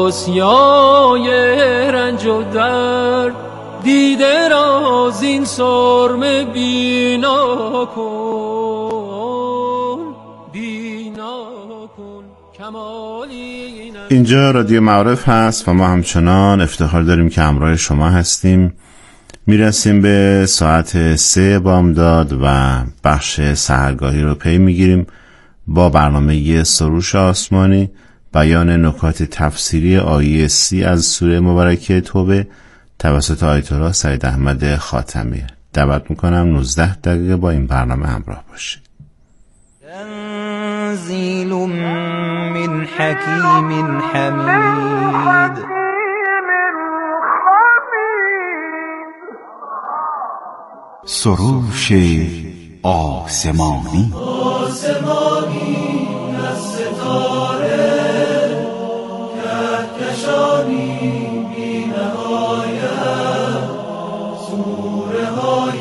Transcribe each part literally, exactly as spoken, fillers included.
آسیای رنج و درد، دیده را زین سرمه بینا کن، بینا کن کمالی. اینجا رادیو معارف هست و ما همچنان افتخار داریم که همراه شما هستیم. میرسیم به ساعت سه بامداد و بخش سحرگاهی رو پی میگیریم با برنامه سروش آسمانی، بیان نکات تفسیری آیه سی از سوره مبارکه توبه توسط آیت الله سید احمد خاتمی. دعوت میکنم نوزده دقیقه با این برنامه همراه باشید. تنزیل من حکیم حمید. سروش آسمانی آسمانی از ستاره کهکشانی بی نهایت، سوره های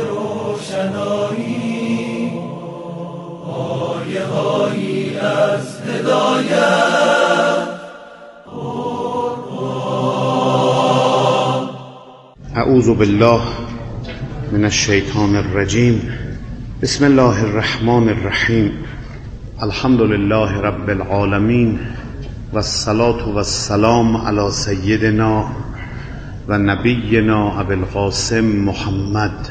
روشنایی، آیه هایی از هدایت. اعوذ بالله من الشیطان الرجیم. بسم الله الرحمن الرحیم. الحمد لله رب العالمین و الصلاة و السلام علی سیدنا و نبینا ابی القاسم محمد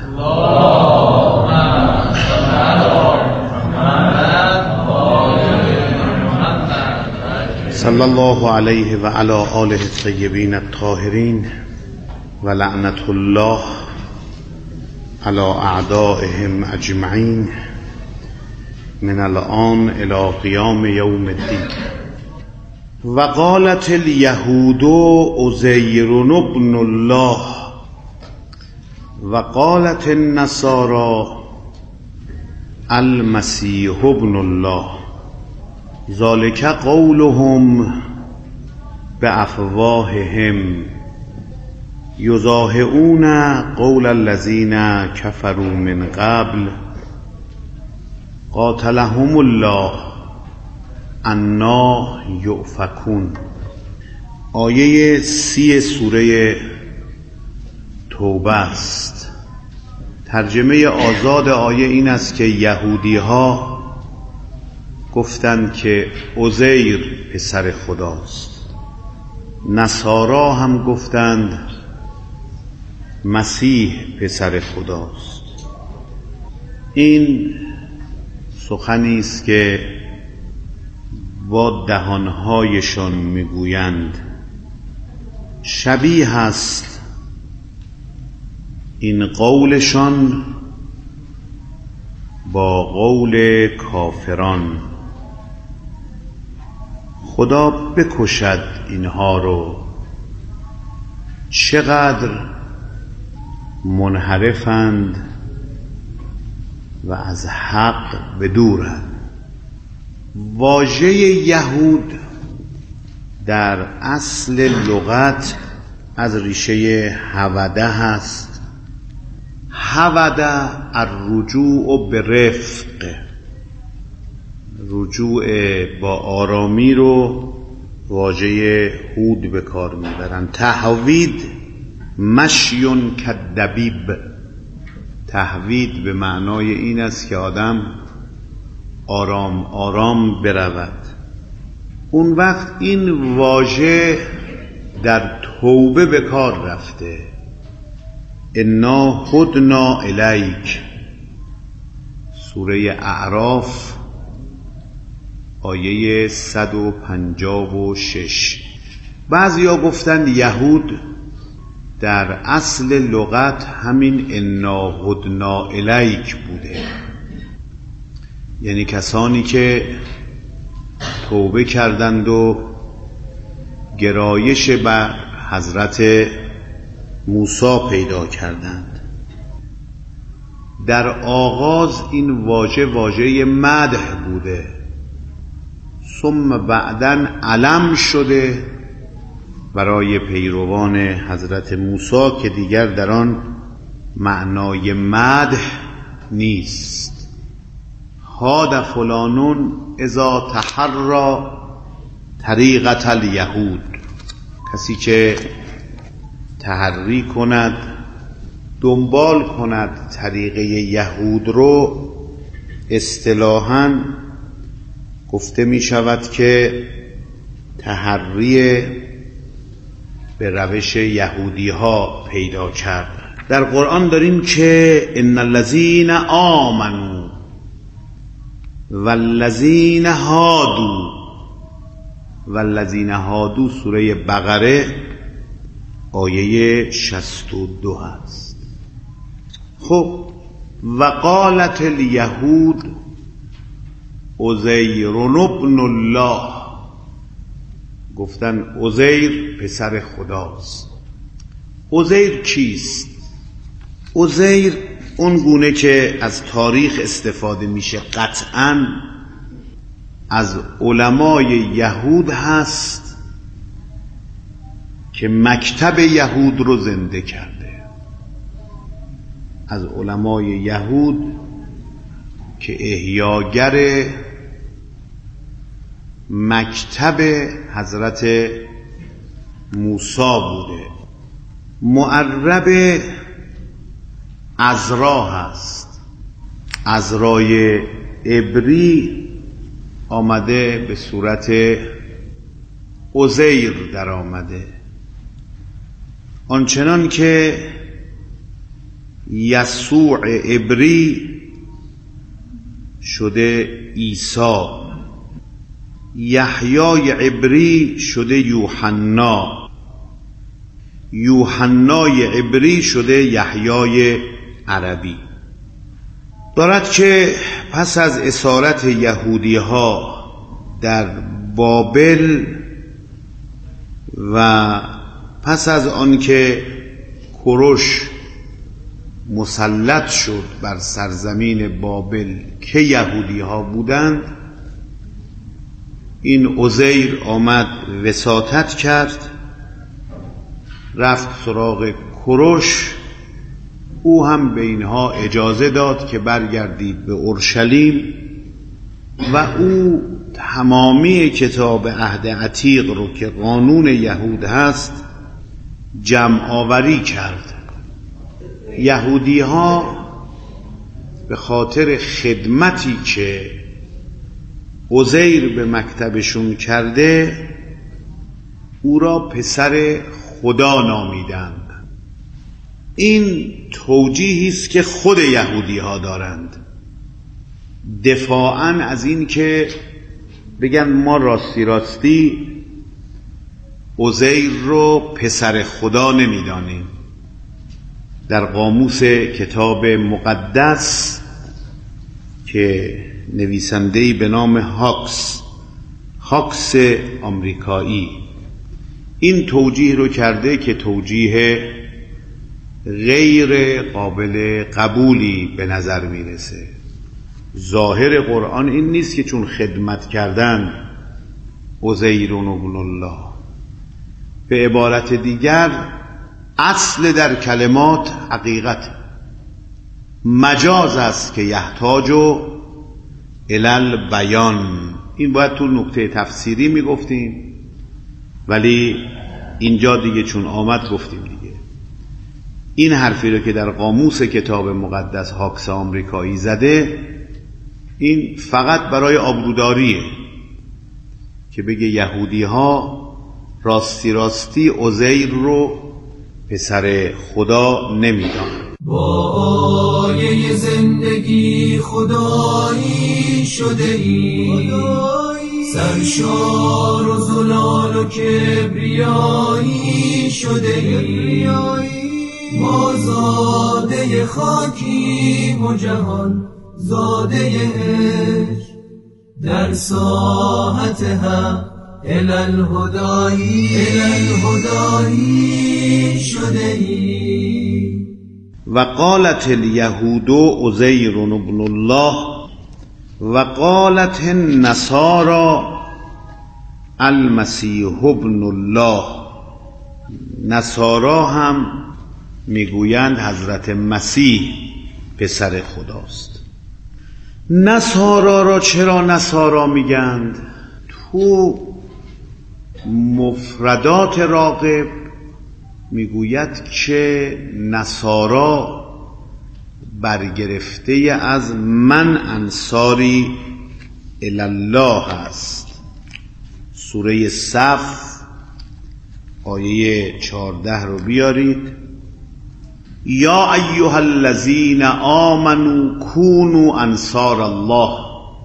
صلی الله علیه و علی آله الطیبین الطاهرین و لعنت الله على اعدائهم اجمعین من الان الى قیام یوم الدین. و قالت الیهود عزیر ابن الله و قالت النصارى المسیح ابن الله، ذلك قولهم بافواههم یضاهئون قول الذین کفروا من قبل قاتلهم الله انا یؤفکون. آیه سی سوره توبه است. ترجمه آزاد آیه این است که یهودی ها گفتند که عزیر پسر خداست، نصارا هم گفتند مسیح پسر خداست. این سخنی است که با دهانهایشان میگویند. شبیه است این قولشان با قول کافران. خدا بکشد اینها رو، چقدر منحرفند و از حق بدورند. واژه یهود در اصل لغت از ریشه هوده هست. هوده الرجوع به رفق، رجوع با آرامی رو واژه هود به کار میبرند. تهوید مشیون کدبیب، تهوید به معنای این است که آدم آرام آرام برود. اون وقت این واژه در توبه به کار رفته. انا هدنا الیک، سوره اعراف آیه صد و پنجاه و شش. بعضیا گفتند یهود در اصل لغت همین انا هدنا الیک بوده، یعنی کسانی که توبه کردند و گرایش بر حضرت موسی پیدا کردند. در آغاز این واژه واژه مدح بوده، ثم بعداً علم شده برای پیروان حضرت موسی که دیگر در آن معنای مدح نیست. هاد فلانون اذا تحری طریقة الیهود، کسی که تحری کند، دنبال کند طریقه یهود رو، اصطلاحاً گفته می شود که تحری به روش یهودی ها پیدا کرد. در قرآن داریم که ان الذین آمنوا والذین هادوا، والذین هادوا سوره بقره آیه شصت و دو هست. خب وقالت الیهود عزیر ابن الله، گفتن عزیر پسر خداست. عزیر کیست؟ عزیر اون گونه که از تاریخ استفاده میشه قطعاً از علمای یهود هست که مکتب یهود رو زنده کرده، از علمای یهود که احیاگر مکتب حضرت موسی بوده. معرب عذرا هست، عذرای عبری آمده به صورت عزیر در آمده، آنچنان که یسوع عبری شده عیسی، یحیای عبری شده یوحنا، یوحنای عبری شده یحیای عربی. دارد که پس از اسارت یهودی ها در بابل و پس از آنکه کوروش مسلط شد بر سرزمین بابل که یهودی ها بودند، این عزیر آمد وساطت کرد، رفت سراغ کوروش. او هم به اینها اجازه داد که برگردید به اورشلیم و او تمامی کتاب عهد عتیق رو که قانون یهود هست جمع آوری کرد. یهودی ها به خاطر خدمتی که عزیر به مکتبشون کرده او را پسر خدا نامیدند. این توجیهی است که خود یهودی ها دارند دفاعاً از این که بگن ما راستی راستی عزیر رو پسر خدا نمیدانیم. در قاموس کتاب مقدس که نویسنده‌ای به نام هاکس هاکس آمریکایی این توجیه رو کرده که توجیه غیر قابل قبولی به نظر میرسه. ظاهر قرآن این نیست که چون خدمت کردن عزیر ابن الله. به عبارت دیگر اصل در کلمات حقیقت، مجاز است که یحتاج الی بیان. این باید تو نکته تفسیری میگفتیم ولی اینجا دیگه چون آمد گفتیم دیگه. این حرفی رو که در قاموس کتاب مقدس هاکس آمریکایی زده این فقط برای آبروداریه که بگه یهودی ها راستی راستی عزیر رو پسر خدا نمیدانند. با آیه زندگی خدایی شده ای، سرشار و زلال و کبریایی شده ای. ما زاده خاکیم و جهان زاده عشق، در ساحت هم الالهدایی الالهدایی شده ای. و قالت الیهود عزیر ابن الله و قالت النصارى المسیح ابن الله. نصارا هم میگویند حضرت مسیح پسر خداست. نصارا را چرا نصارا میگند؟ تو مفردات راغب میگوید که نصارا برگرفته از من انصاری الله است. سوره صف آیه چهارده رو بیارید. یا ایها الذین آمنوا کونوا انصار الله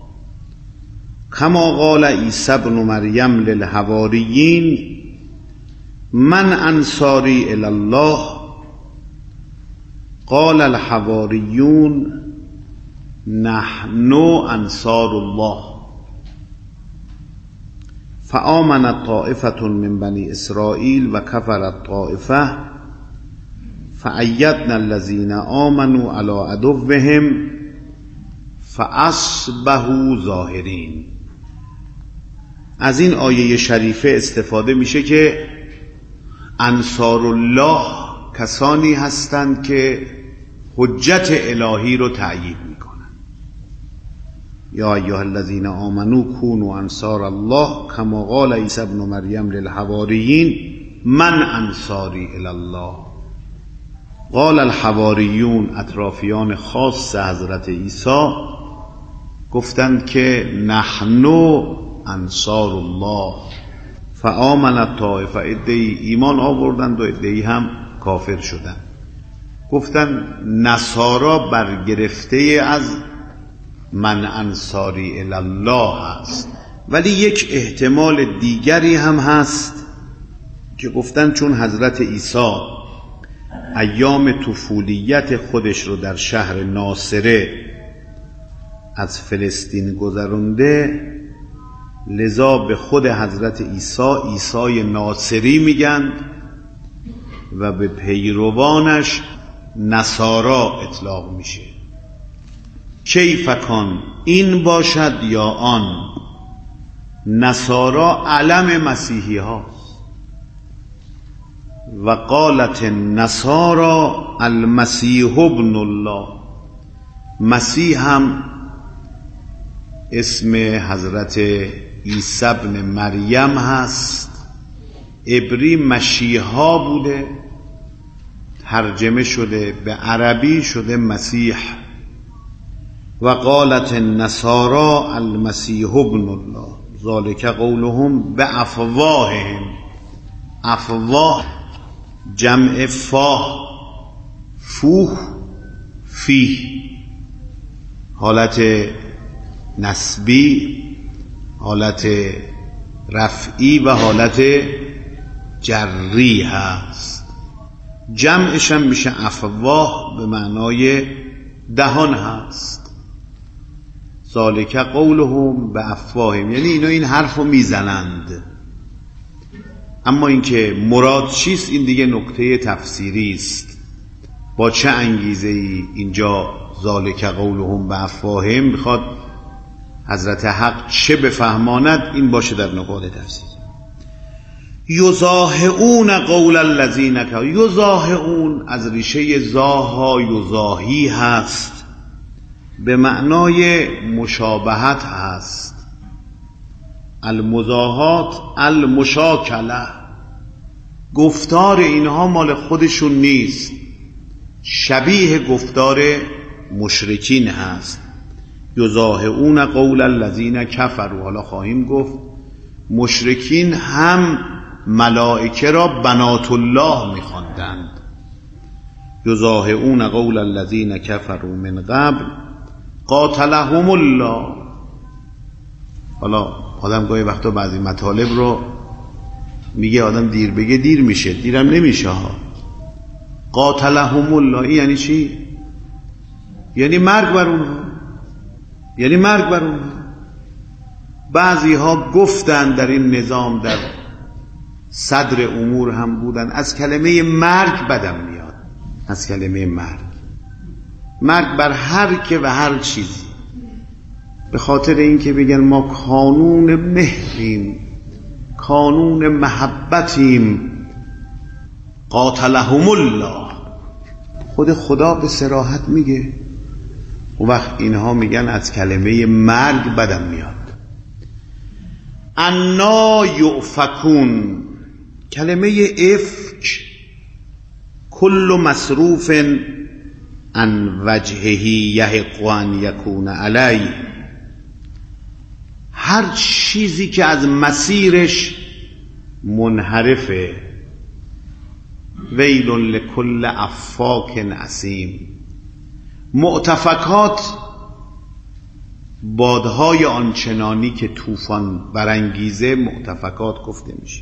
کما قال عیسی ابن مریم للحواریین من انصاری الی الله قال الحواریون نحن انصار الله فآمنت طائفة من بنی اسرائیل و کفرت طائفة فأیدنا الذین آمنوا علی عدوهم فاصبحوا ظاهرین. از این آیه شریفه استفاده میشه که انصار الله کسانی هستند که حجت الهی رو تأیید میکنن. یا ایها الذین آمنوا کونوا انصار الله کما قال عیسی ابن مریم للحواریین من انصاری الی الله قال الحواریون، اطرافیان خاص حضرت عیسی گفتند که نحن انصار الله. فآمنت طائفه، عده‌ای ایمان آوردند و عده‌ای هم کافر شدند. گفتند نصارا برگرفته از من انصاری الی الله هست. ولی یک احتمال دیگری هم هست که گفتند چون حضرت عیسی ایام طفولیت خودش رو در شهر ناصره از فلسطین گذرونده، لذا به خود حضرت عیسی عیسی ناصری میگن و به پیروانش نصارا اطلاق میشه. کیف کان، این باشد یا آن. نصارا علم مسیحی هاست. و قالت النصارا المسیح ابن الله، مسیح هم اسم حضرت عیسی ابن مریم هست. عبری مشیحا بوده، ترجمه شده به عربی شده مسیح. و قالت النصارا المسیح ابن الله ذالک قولهم بافواههم. افواه جمع فاه، فوه فیه، حالت نسبی، حالت رفعی و حالت جری هست. جمعش هم میشه افواه، به معنای دهان هست. ذالک قولهم بافواههم، یعنی اینا این حرف رو میزنند. اما اینکه مراد چیست این دیگه نکته تفسیری است. با چه انگیزه ای اینجا ذالک قولهم بافواههم میخواد حضرت حق چه بفهماند، این باشه در نقاط تفسیر. یضاهئون قول الذین کفروا، یضاهئون از ریشه زاها یضاهی هست، به معنای مشابهت هست. المضاهات المشاکله، گفتار اینها مال خودشون نیست، شبیه گفتار مشرکین هست. یضاهئون قول الذین کفروا، حالا خواهیم گفت مشرکین هم ملائکه را بنات الله می‌خواندند. یضاهئون قول الذین کفروا من قبل قاتلهم الله. حالا آدم گاهی وقتا بعضی مطالب رو میگه آدم دیر بگه دیر میشه، دیرم نمیشه ها. قاتلهم الله این یعنی چی؟ یعنی مرگ بر اونها، یعنی مرگ بر اونها. بعضی ها گفتن در این نظام، در صدر امور هم بودن، از کلمه مرگ بدم میاد، از کلمه مرگ. مرگ بر هر که و هر چیزی، به خاطر اینکه بگن ما کانون مهریم، کانون محبتیم. قاتلهم الله، خود خدا به صراحت میگه. و وقت اینها میگن از کلمه مرگ بدم میاد. انا یؤفکون، کلمه افک کل مصروف عن وجهه یحق ان یکون علی، هر چیزی که از مسیرش منحرفه. ویل لکل افاک اثیم، معتفکات بادهای آنچنانی که طوفان برانگیزه معتفکات گفته میشه.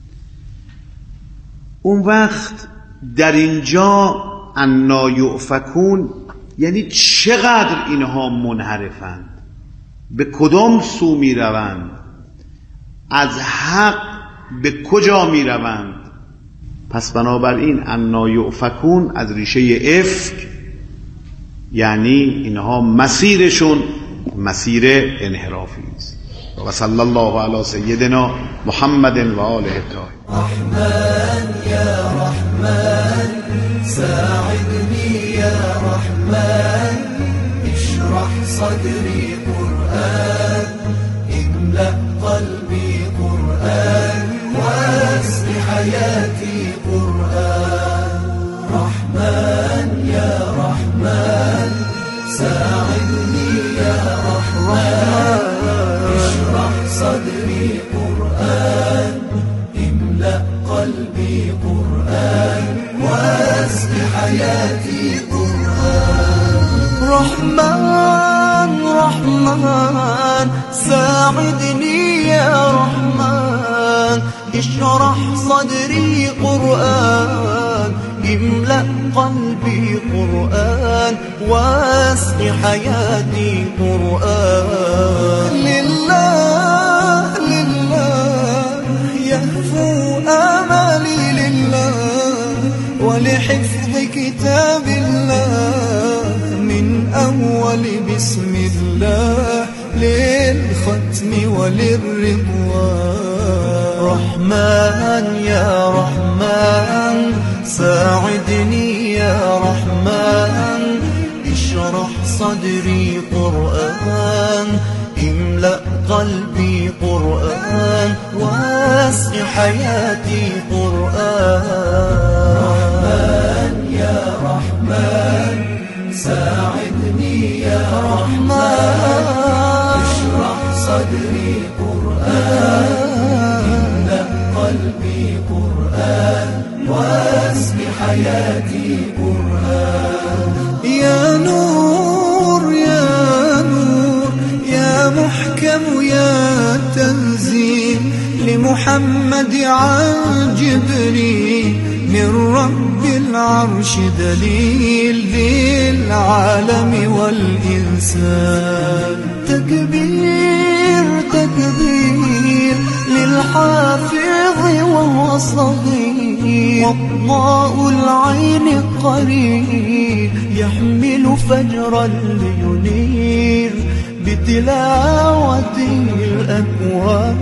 اون وقت در اینجا انا یؤفکون یعنی چقدر اینها منحرفند، به کدام سو می روند، از حق به کجا می روند. پس بنابراین انا یؤفکون از ریشه افک یعنی اینها مسیرشون مسیر انحرافی است. و صلی الله علی سیدنا محمد و آله الطاهرین. رحمن یا رحمن ساعدني يا رحمن اشرح صدري قرآن املأ قلبي قرآن واسق حياتي قرآن. رحمن يا رحمن ساعدني يا رحمن اشرح صدري قرآن املأ قلبي قرآن واسق حياتي قرآن. رحمن رحمن ساعدني يا رحمن اشرح صدري قرآن املأ قلبي قرآن واسق حياتي قرآن. لله لله يهفو آمالي لله ولحفظ كتاب الله من أول بسم الله للختم وللرضوان. رحمن يا رحمن ساعدني يا رحمن اشرح صدري قرآن املأ قلبي قرآن واسق حياتي قرآن. رحمن يا رحمن ساعدني يا رحمن اشرح صدري قرآن املأ قلبي قرآن واسق حياتي قرآن. يا نور يا نور يا محكم يا تنزيل لمحمد عن جبريل من رب العرش دليل للعالم والإنسان. تكبير تكبير للحافظ وهو صغير وضاء العين قريب يحمل فجرا لينير بتلاوته الأكوان.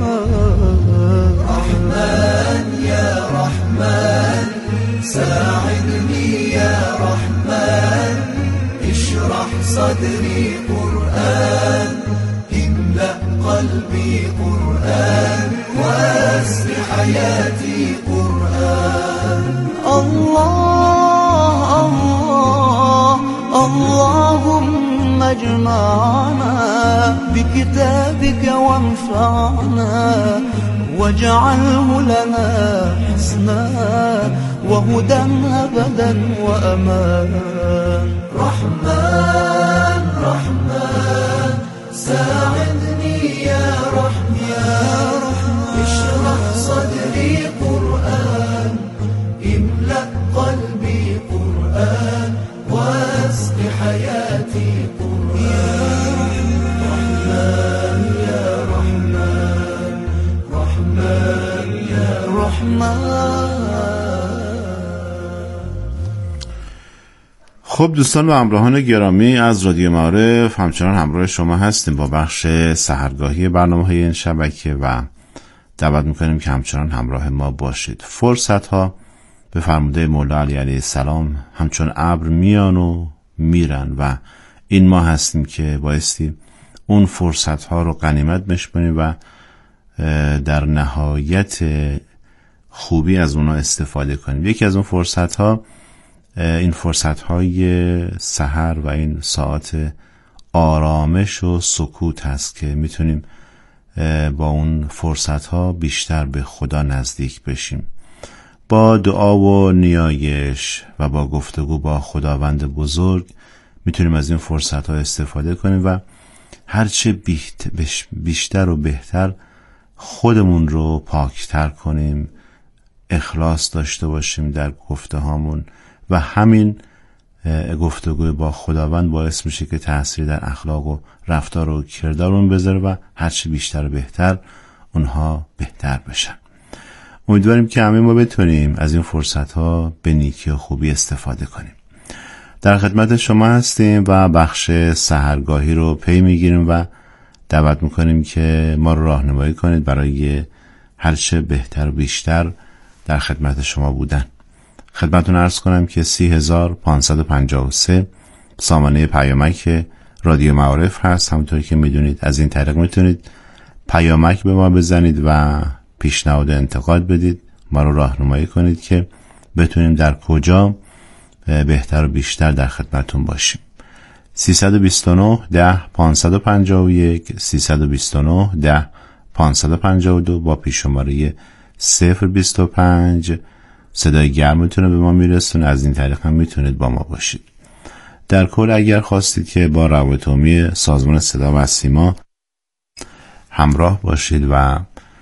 رحمن يا رحمن ساعدني يا رحمن اشرح صدري قرآن املأ قلبي قرآن واسق حياتي قرآن. الله الله اللهم اجمعنا بكتابك وانفعنا واجعله لنا حسنا وهدى أبدا وأمان. رحمن رحمن ساعدني يا رحمن اشرح صدري قرآن املأ قلبي قرآن واسق حياتي قرآن. رحمن يا رحمن رحمن يا رحمن. خب دوستان و همراهان گرامی از رادیو معارف همچنان همراه شما هستیم با بخش سحرگاهی برنامه‌های این شبکه و دعوت میکنیم که همچنان همراه ما باشید. فرصت ها به فرموده مولا علی علیه السلام همچون ابر میان و میرن و این ما هستیم که بایستی اون فرصت ها رو غنیمت بشماریم و در نهایت خوبی از اونها استفاده کنیم. یکی از اون فرصت ها این فرصت های سحر و این ساعت آرامش و سکوت هست که میتونیم با اون فرصت ها بیشتر به خدا نزدیک بشیم. با دعا و نیایش و با گفتگو با خداوند بزرگ میتونیم از این فرصت ها استفاده کنیم و هرچه بیشتر و بهتر خودمون رو پاکتر کنیم، اخلاص داشته باشیم در گفته هامون و همین گفتگوی با خداوند باعث میشه که تأثیری در اخلاق و رفتار و کردارمون بذاره و هرچی بیشتر و بهتر اونها بهتر بشن. امیدواریم که همه ما بتونیم از این فرصت ها به نیکی و خوبی استفاده کنیم. در خدمت شما هستیم و بخش سحرگاهی رو پی میگیریم و دعوت میکنیم که ما رو راهنمایی کنید برای هرچه بهتر و بیشتر در خدمت شما بودن. خدمتتون عرض کنم که سی هزار پانصد و پنجاه و سه سامانه پیامک رادیو معارف هست. همونطوری که میدونید از این طریق میتونید پیامک به ما بزنید و پیشنهاد انتقاد بدید، ما رو راهنمایی کنید که بتونیم در کجا بهتر و بیشتر در خدمتتون باشیم. سیصد و بیست و نه ده پانصد و پنجاه و یک سیصد و بیست و نه ده پانصد و پنجاه و دو با پیش شماره صفر بیست و پنج صدای گرمتون رو به ما میرسونه. از این طریق هم میتونید با ما باشید. در کل اگر خواستید که با روابط عمومی سازمان صدا و سیما همراه باشید و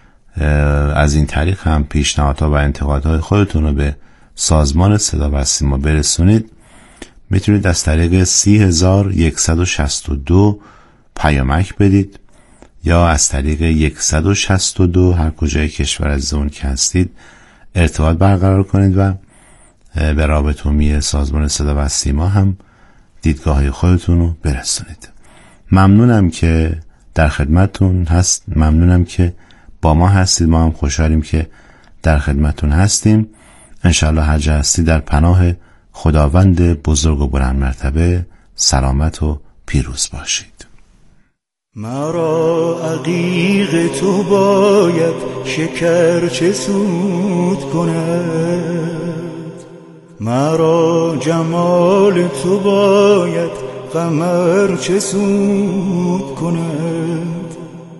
از این طریق هم پیشنهادها و انتقادهای خودتون رو به سازمان صدا و سیما برسونید، میتونید از طریق سی هزار و صد و شصت و دو پیامک بدید یا از طریق صد و شصت و دو هر کجای کشور از اون که هستید ارتباط برقرار کنید و به روابط عمومی سازمان صدا و سیما هم دیدگاه‌های خودتون رو برسونید. ممنونم که در خدمتتون هست، ممنونم که با ما هستید. ما هم خوشحالیم که در خدمتتون هستیم. انشالله هر جا هستید در پناه خداوند بزرگ و بلند مرتبه سلامت و پیروز باشید. مرا عقیق تو باید شکر چه سود کند، مرا جمال تو باید قمر چه سود کند،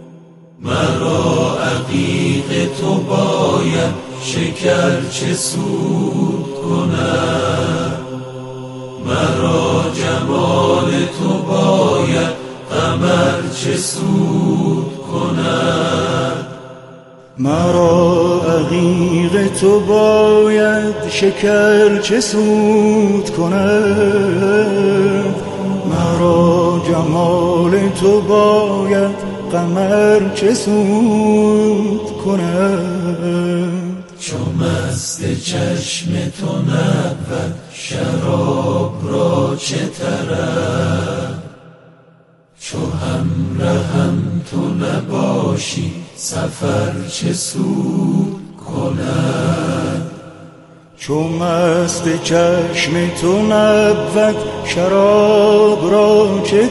مرا عقیق تو باید شکر چه سود کند، مرا جمال تو باید قمر چه سود کند، مرا عقیق تو باید شکر چه سود کند، مرا جمال تو باید قمر چه سود کند. چو مست چشم تو نبود شراب را چه طرب، چو همراهم تو نباشی سفر چه سود کند، چو مست چشم تو نبود شراب را چه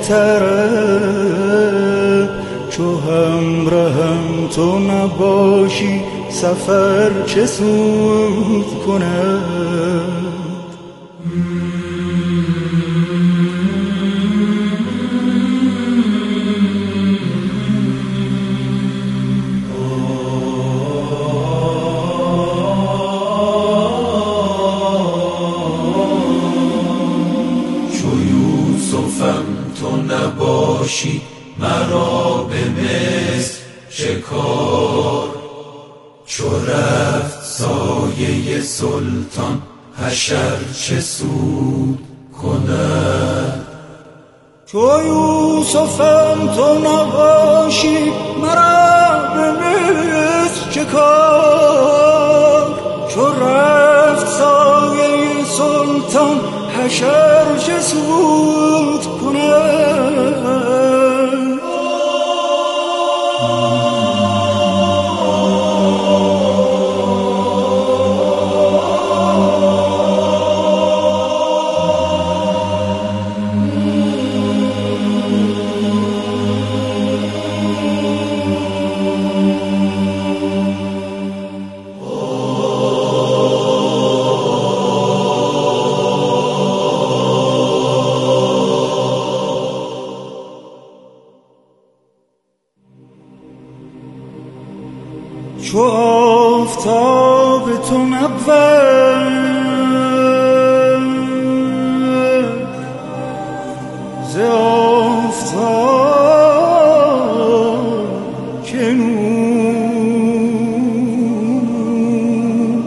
طرب، چو همراهم تو نباشی سفر چه سود کند. نباشی مرا به مصر شکار، چو رفت سایه سلطان حشر چه سود کند، چو یوسفم تو نباشی مرا به مصر شکار، چو رفت سایه سلطان حشر چه سود کند. به تو نبود ز آفتاب که نور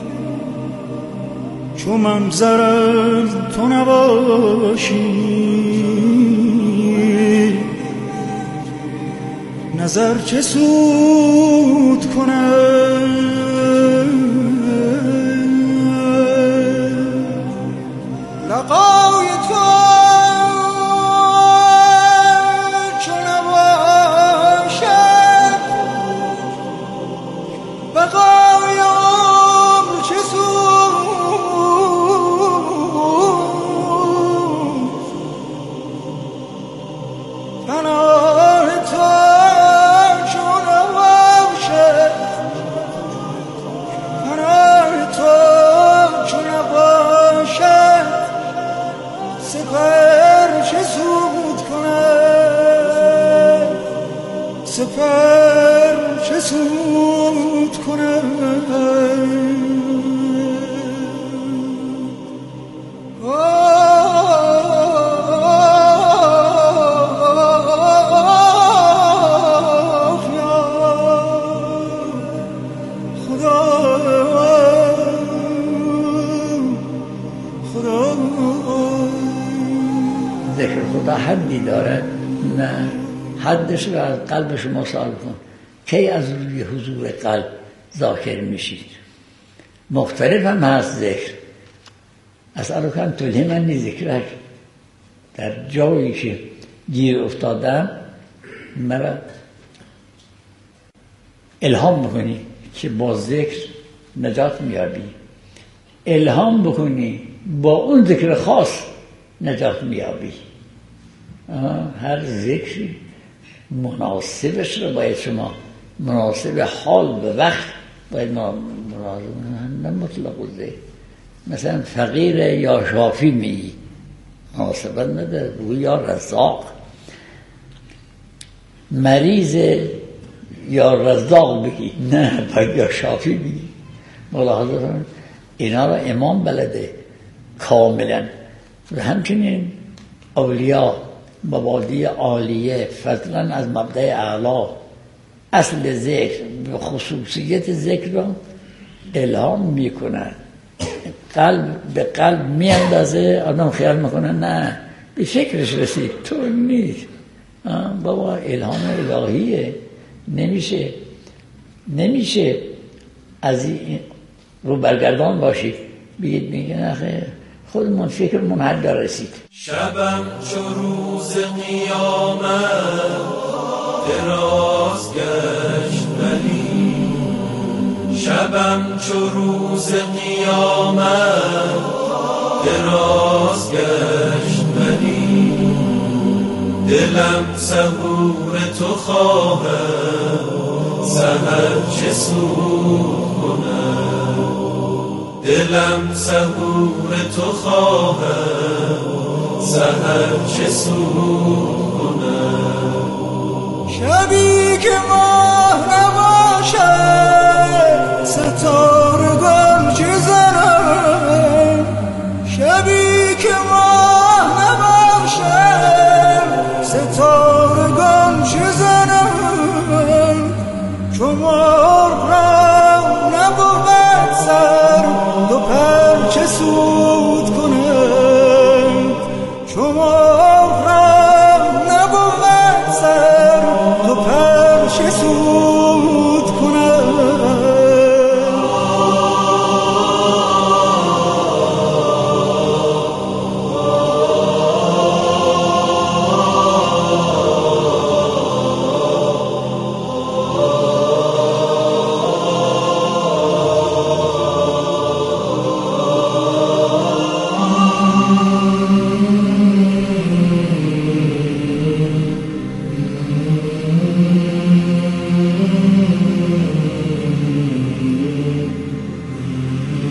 چو منظر تو نباشی نظر چه سود کند لقای تو چو نباشد بقای عمر چه سود پناه تو سپر چه سود کند خدا خدا ذکر خدا حدی دارد نه حدش رو از قلب شما سوال کن کی از روی حضور قلب ذاکر میشید مختلف هم هست ذکر اسألو کن تلهمنی ذکرک در جایی که گیر افتادم مرا الهام بکنی که با ذکر نجات میابی الهام بکنی با اون ذکر خاص نجات میابی هر ذکری مناسبش رو باید شما مناسب حال به وقت باید ما مناسب نه مطلق ذکر مثلا فقیر یا شافی میگی مناسبت نداره بگو یا رزاق مریض یا رزاق بگی نه باید یا شافی بگی ملاحظه کنید اینا را امام بلده کاملا و همچنین اولیا مبادی عالیه فضلا از مبدأ اعلا اصل ذکر به خصوصیت ذکر را الهام میکنن قلب به قلب میاندازه آدم خیال میکنه نه به فکرش رسید تو نیست بابا الهام الهیه نمیشه نمیشه از این رو برگردان باشید بگید میگه نخیر خودمون فکرمون حد رسید شبم چو روز قیامت دراز گشت ولی شبم چو روز قیامت دراز گشت ولی دلم سحور تو خواهد سحر چه سود کند دلم سحور تو خواهد سحر چه سود کند شبی که ماه نباشد ستاره